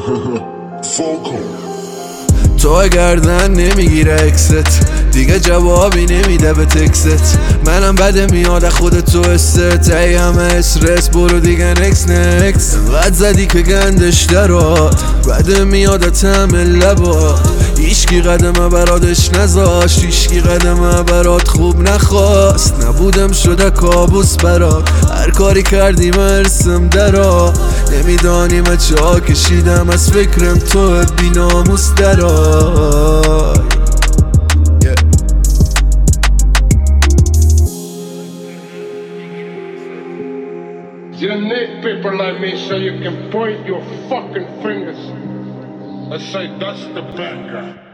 تو گردن نمیگیره اکست، دیگه جوابی نمیده به تکست. منم بده میاد خودت تو است، ای همه استرس برو دیگه نکس. انقدر زدی که گندش درات، بده میاد تم لبات. هیچکی قدم برادش نذاشت، هیچکی قدم برات خوب نخواست. نبودم شده کابوس برات، هر کاری کردی مرسم درا. نمیدانیم چه کشیدم از فکرم تو بی ناموس درای. You need people like me so you can point your fucking fingers and say that's the bad guy.